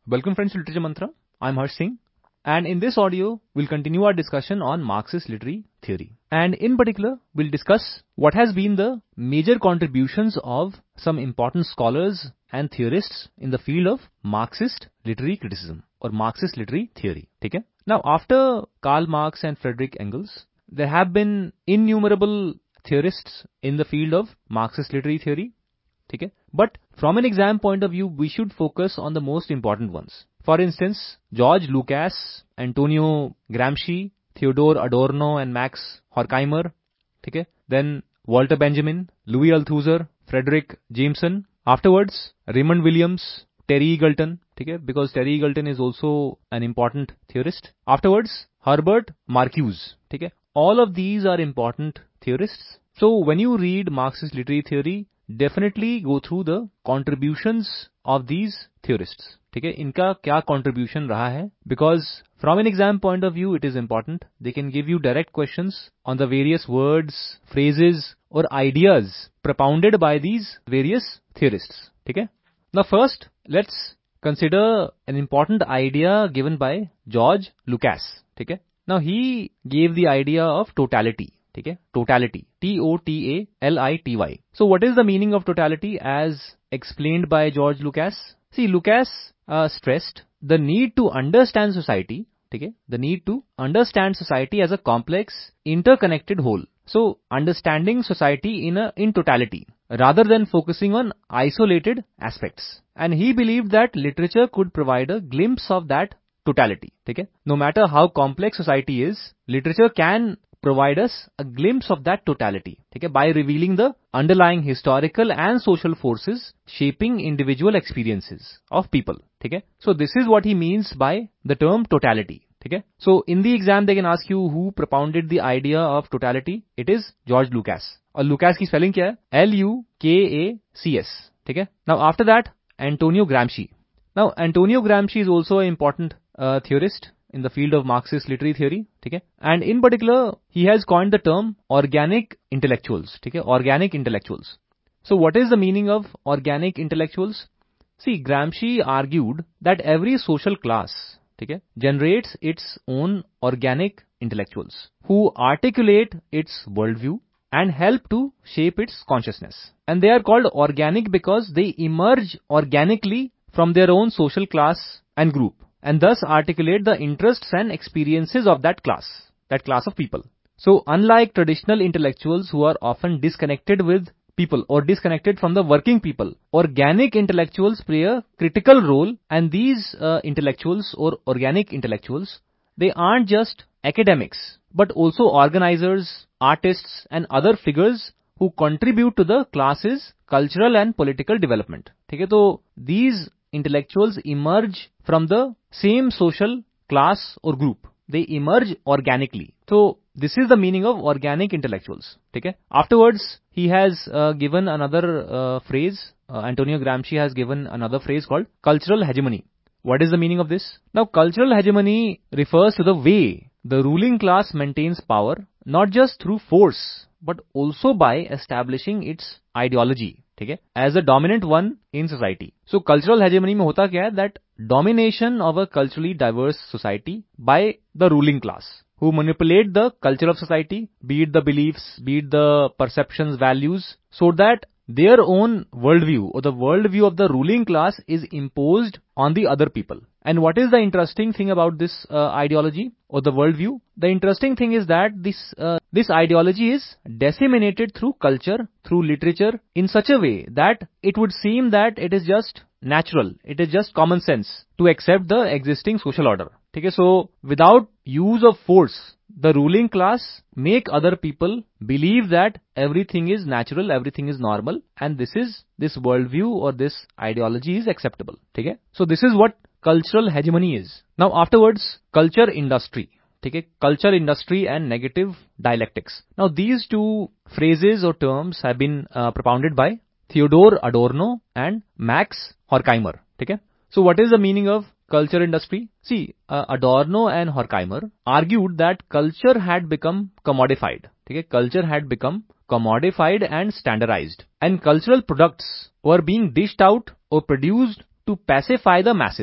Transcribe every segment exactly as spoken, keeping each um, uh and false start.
Welcome friends to Literature Mantra. I'm Harsh Singh, and in this audio, we'll continue our discussion on Marxist literary theory. And in particular, we'll discuss what has been the major contributions of some important scholars and theorists in the field of Marxist literary criticism or Marxist literary theory. Okay? Now, after Karl Marx and Friedrich Engels, there have been innumerable theorists in the field of Marxist literary theory. Okay? But from an exam point of view, we should focus on the most important ones. For instance, George Lucas, Antonio Gramsci, Theodor Adorno and Max Horkheimer. Okay? Then Walter Benjamin, Louis Althusser, Frederick Jameson. Afterwards, Raymond Williams, Terry Eagleton. Okay? Because Terry Eagleton is also an important theorist. Afterwards, Herbert Marcuse. Okay? All of these are important theorists. So when you read Marxist literary theory, definitely go through the contributions of these theorists. ठीक है, इनका क्या contribution रहा है? Because from an exam point of view, it is important. They can give you direct questions on the various words, phrases, or ideas propounded by these various theorists. ठीक है? Now first, let's consider an important idea given by George Lucas. ठीक है? Now he gave the idea of totality. ठीक है? Totality. T O T A L I T Y. So what is the meaning of totality as explained by George Lucas? See, Lucas uh, stressed the need to understand society. ठीक है? The need to understand society as a complex, interconnected whole. So understanding society in a in totality rather than focusing on isolated aspects. And he believed that literature could provide a glimpse of that totality. ठीक है? No matter how complex society is, literature can provide us a glimpse of that totality, okay, by revealing the underlying historical and social forces shaping individual experiences of people. Okay? So this is what he means by the term totality. Okay? So in the exam they can ask you who propounded the idea of totality. It is George Lucas. और Lucas की spelling क्या है? L U K A C S. Okay? Now after that, Antonio Gramsci. Now Antonio Gramsci is also an important uh, theorist in the field of Marxist literary theory, okay? And in particular, he has coined the term organic intellectuals, okay? Organic intellectuals. So what is the meaning of organic intellectuals? See, Gramsci argued that every social class, okay, generates its own organic intellectuals who articulate its worldview and help to shape its consciousness. And they are called organic because they emerge organically from their own social class and group, and thus articulate the interests and experiences of that class, that class of people. So unlike traditional intellectuals who are often disconnected with people or disconnected from the working people, organic intellectuals play a critical role, and these uh, intellectuals or organic intellectuals, they aren't just academics, but also organizers, artists, and other figures who contribute to the class's cultural and political development. Okay, so these intellectuals emerge from the same social class or group. They emerge organically. So this is the meaning of organic intellectuals. Okay? Afterwards, he has uh, given another uh, phrase. Uh, Antonio Gramsci has given another phrase called cultural hegemony. What is the meaning of this? Now, cultural hegemony refers to the way the ruling class maintains power, not just through force, but also by establishing its ideology. ठीक है, as a dominant one in society. So cultural hegemony में होता क्या है? That domination of a culturally diverse society by the ruling class who manipulate the culture of society, be it the beliefs, be it the perceptions, values, so that their own worldview or the worldview of the ruling class is imposed on the other people. And what is the interesting thing about this uh, ideology or the worldview? The interesting thing is that this uh, this ideology is disseminated through culture, through literature, in such a way that it would seem that it is just natural, it is just common sense to accept the existing social order. Okay, so without use of force, the ruling class make other people believe that everything is natural, everything is normal, and this is this worldview or this ideology is acceptable. Okay, so this is what cultural hegemony is. Now afterwards, culture industry. Okay, culture industry and negative dialectics. Now these two phrases or terms have been uh, propounded by Theodor Adorno and Max Horkheimer. Okay, so what is the meaning of culture industry? See, uh, Adorno and Horkheimer argued that culture had become commodified. Okay, culture had become commodified and standardized, and cultural products were being dished out or produced to pacify the masses.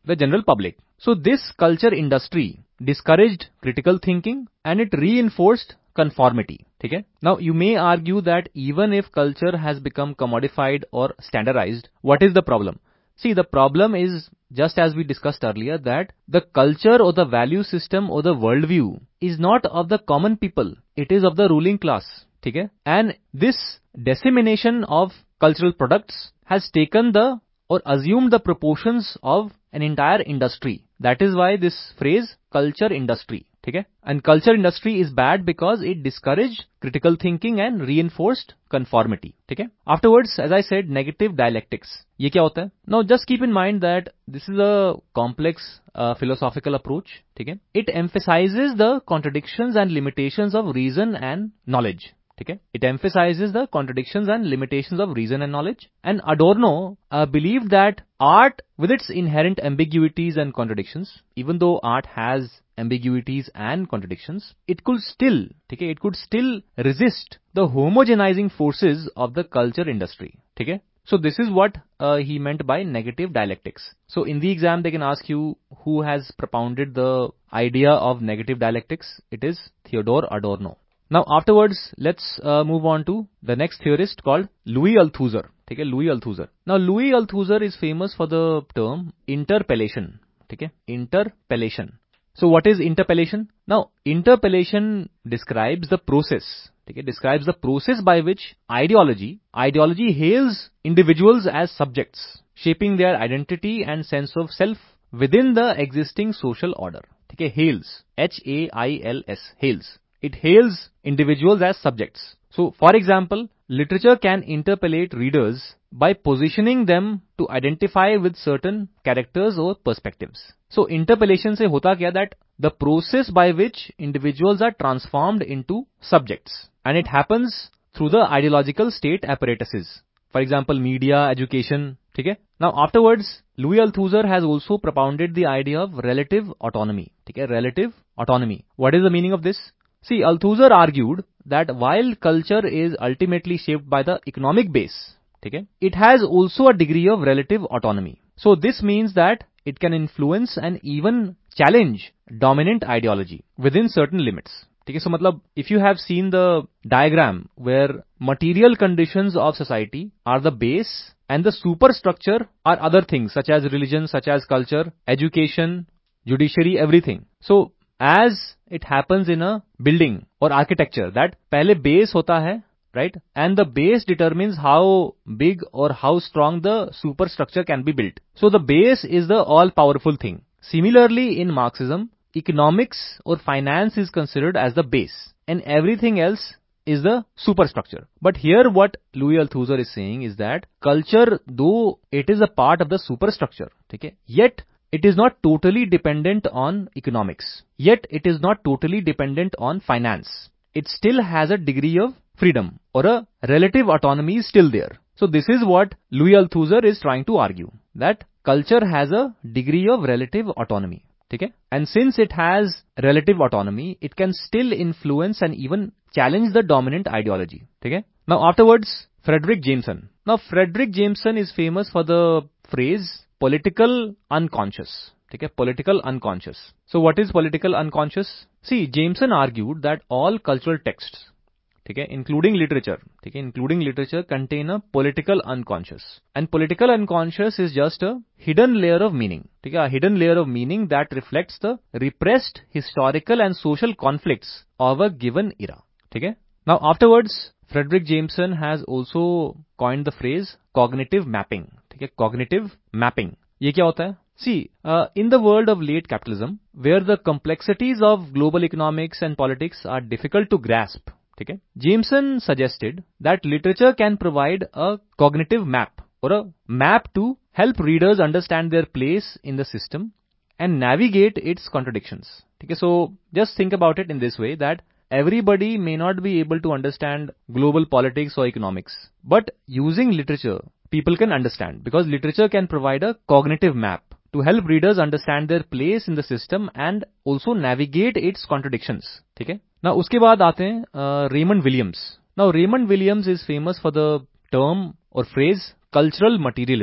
the general public. So this culture industry discouraged critical thinking and it reinforced conformity. ठीक है? Now you may argue that even if culture has become commodified or standardized, what is the problem? See, the problem is, just as we discussed earlier, that the culture or the value system or the worldview is not of the common people. It is of the ruling class. ठीक है? And this dissemination of cultural products has taken the or assumed the proportions of an entire industry. That is why this phrase culture industry. ठीक है? And culture industry is bad because it discouraged critical thinking and reinforced conformity. ठीक है? Afterwards, as I said, negative dialectics. ये क्या होता है? Now just keep in mind that this is a complex uh, philosophical approach. ठीक है? It emphasizes the contradictions and limitations of reason and knowledge. ठीक है? It emphasizes the contradictions and limitations of reason and knowledge. And Adorno uh, believed that art, with its inherent ambiguities and contradictions, even though art has ambiguities and contradictions, it could still, ठीक है? It could still resist the homogenizing forces of the culture industry. ठीक है? So this is what uh, he meant by negative dialectics. So in the exam, they can ask you who has propounded the idea of negative dialectics. It is Theodore Adorno. Now afterwards, let's uh, move on to the next theorist called Louis Althusser. ठीक है? Louis Althusser. Now Louis Althusser is famous for the term interpellation. ठीक है? Interpellation. So what is interpellation? Now interpellation describes the process. ठीक है? Describes the process by which ideology, ideology hails individuals as subjects, shaping their identity and sense of self within the existing social order. ठीक है? Hails. H A I L S. Hails. It hails individuals as subjects. So, for example, literature can interpellate readers by positioning them to identify with certain characters or perspectives. So, interpellation से होता क्या that the process by which individuals are transformed into subjects, and it happens through the ideological state apparatuses. For example, media, education. ठीक है? Now, afterwards, Louis Althusser has also propounded the idea of relative autonomy. ठीक है? Relative autonomy. What is the meaning of this? See, Althusser argued that while culture is ultimately shaped by the economic base, okay, it has also a degree of relative autonomy. So this means that it can influence and even challenge dominant ideology within certain limits. Okay, so matlab, if you have seen the diagram where material conditions of society are the base and the superstructure are other things such as religion, such as culture, education, judiciary, everything. So as it happens in a building or architecture that पहले base होता है, right? And the base determines how big or how strong the superstructure can be built. So the base is the all-powerful thing. Similarly, in Marxism, economics or finance is considered as the base, and everything else is the superstructure. But here what Louis Althusser is saying is that culture, though it is a part of the superstructure, okay, yet it is not totally dependent on economics. Yet it is not totally dependent on finance. It still has a degree of freedom or a relative autonomy is still there. So this is what Louis Althusser is trying to argue, that culture has a degree of relative autonomy. Okay? And since it has relative autonomy, it can still influence and even challenge the dominant ideology. Okay? Now afterwards, Fredric Jameson. Now Fredric Jameson is famous for the phrase political unconscious. Okay? Political unconscious. So what is political unconscious? See, Jameson argued that all cultural texts, okay, including literature, okay, including literature contain a political unconscious. And political unconscious is just a hidden layer of meaning. Okay, a hidden layer of meaning that reflects the repressed historical and social conflicts of a given era. Okay? Now afterwards, Fredric Jameson has also coined the phrase cognitive mapping. Okay? Cognitive mapping. ये क्या होता है? See, uh, in the world of late capitalism, where the complexities of global economics and politics are difficult to grasp, okay, Jameson suggested that literature can provide a cognitive map or a map to help readers understand their place in the system and navigate its contradictions. Okay, so just think about it in this way, that everybody may not be able to understand global politics or economics, but using literature, people can understand, because literature can provide a cognitive map to help readers understand their place in the system and also navigate its contradictions. ठीक है? Now उसके बाद आते हैं uh, Raymond Williams. Now Raymond Williams is famous for the term or phrase cultural materialism.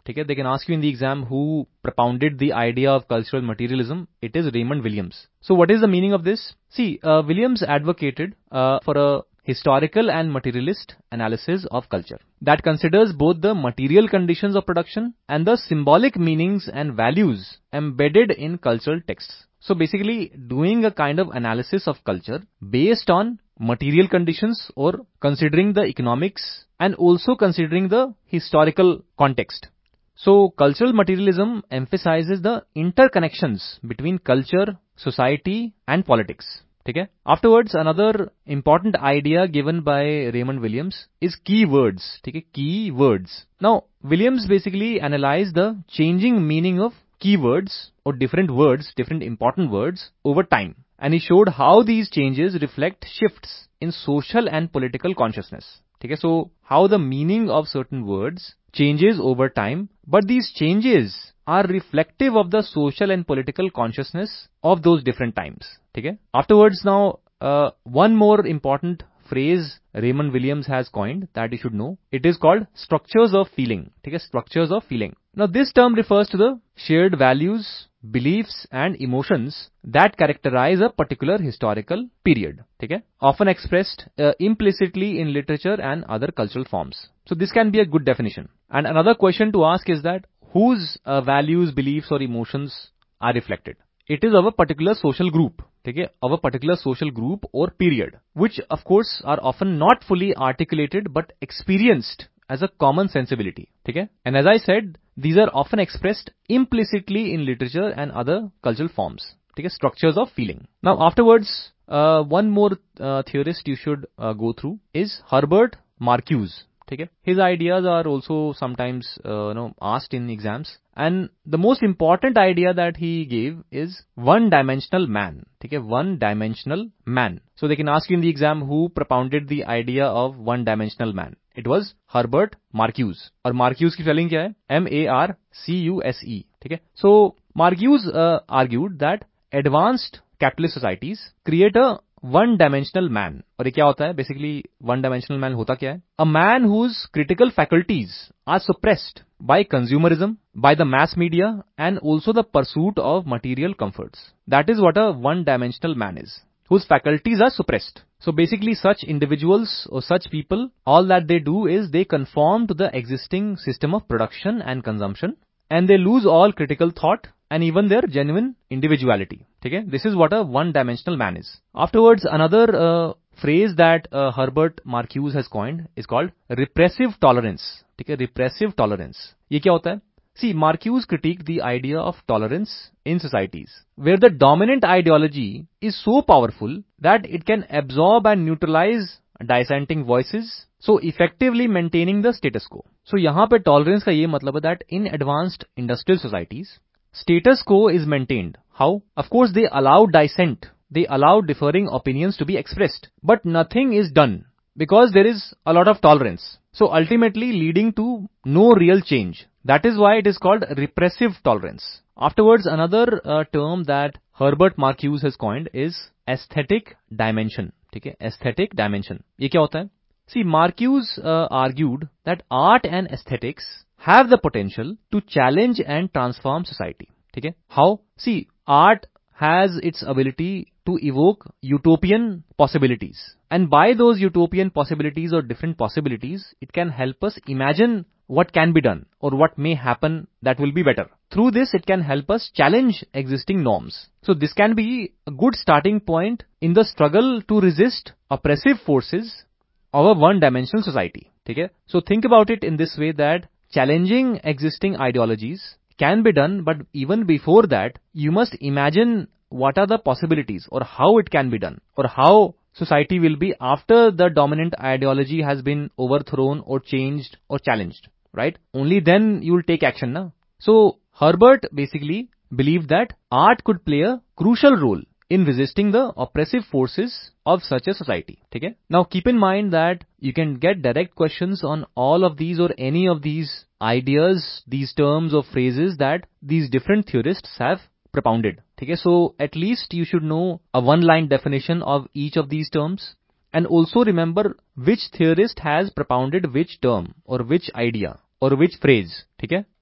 ठीक है, they can ask you in the exam who propounded the idea of cultural materialism. It is Raymond Williams. So what is the meaning of this? See, uh, Williams advocated uh, for a historical and materialist analysis of culture that considers both the material conditions of production and the symbolic meanings and values embedded in cultural texts. So basically doing a kind of analysis of culture based on material conditions or considering the economics and also considering the historical context. So cultural materialism emphasizes the interconnections between culture, society and politics. ठीक है? Afterwards, another important idea given by Raymond Williams is keywords. ठीक है? Keywords. Now, Williams basically analyzed the changing meaning of keywords or different words, different important words over time. And he showed how these changes reflect shifts in social and political consciousness. ठीक है? So, how the meaning of certain words changes over time, but these changes are reflective of the social and political consciousness of those different times. ठीक है? Afterwards, now, uh, one more important phrase Raymond Williams has coined that you should know. It is called structures of feeling. ठीक है? Structures of feeling. Now, this term refers to the shared values, beliefs and emotions that characterize a particular historical period. ठीक है? Often expressed uh, implicitly in literature and other cultural forms. So this can be a good definition. And another question to ask is that whose uh, values, beliefs or emotions are reflected? It is of a particular social group. ठीक है? Of a particular social group or period, which of course are often not fully articulated but experienced as a common sensibility. ठीक है? And as I said, these are often expressed implicitly in literature and other cultural forms. ठीक है? Structures of feeling. Now afterwards, uh, one more uh, theorist you should uh, go through is Herbert Marcuse. ठीक है? His ideas are also sometimes uh, you know asked in exams, and the most important idea that he gave is one-dimensional man. ठीक है? One-dimensional man. So they can ask you in the exam who propounded the idea of one-dimensional man. It was Herbert Marcuse. और Marcuse की spelling क्या है? M A R C U S E. ठीक है? So Marcuse uh, argued that advanced capitalist societies create a one dimensional man. और ये क्या होता है? बेसिकली वन डायमेंशनल मैन होता क्या है? A man whose critical faculties are suppressed by consumerism, by the mass media and also the pursuit of material comforts. That is what a one dimensional man is, whose faculties are suppressed. So basically such individuals or such people, all that they do is they conform to the existing system of production and consumption, and they lose all critical thought and even their genuine individuality. Okay? This is what a one-dimensional man is. Afterwards, another uh, phrase that uh, Herbert Marcuse has coined is called repressive tolerance. Okay? Repressive tolerance. ये क्या होता है? See, Marcuse critiqued the idea of tolerance in societies, where the dominant ideology is so powerful that it can absorb and neutralize dissenting voices, so effectively maintaining the status quo. So यहाँ पे tolerance का ये मतलब है that in advanced industrial societies, status quo is maintained. How? Of course, they allow dissent. They allow differing opinions to be expressed, but nothing is done because there is a lot of tolerance. So ultimately leading to no real change. That is why it is called repressive tolerance. Afterwards, another uh, term that Herbert Marcuse has coined is aesthetic dimension. ठीक है? Aesthetic dimension. ये क्या होता है? See, Marcuse uh, argued that art and aesthetics have the potential to challenge and transform society. ठीक है? How? See, art has its ability to evoke utopian possibilities. And by those utopian possibilities or different possibilities, it can help us imagine what can be done or what may happen that will be better. Through this, it can help us challenge existing norms. So this can be a good starting point in the struggle to resist oppressive forces of a one-dimensional society. ठीक है? So think about it in this way that challenging existing ideologies can be done, but even before that, you must imagine what are the possibilities or how it can be done or how society will be after the dominant ideology has been overthrown or changed or challenged, right? Only then you will take action, na? So Herbert basically believed that art could play a crucial role in resisting the oppressive forces of such a society. Okay? Now keep in mind that you can get direct questions on all of these or any of these ideas, these terms or phrases that these different theorists have propounded. Okay? So at least you should know a one-line definition of each of these terms, and also remember which theorist has propounded which term or which idea or which phrase. Okay?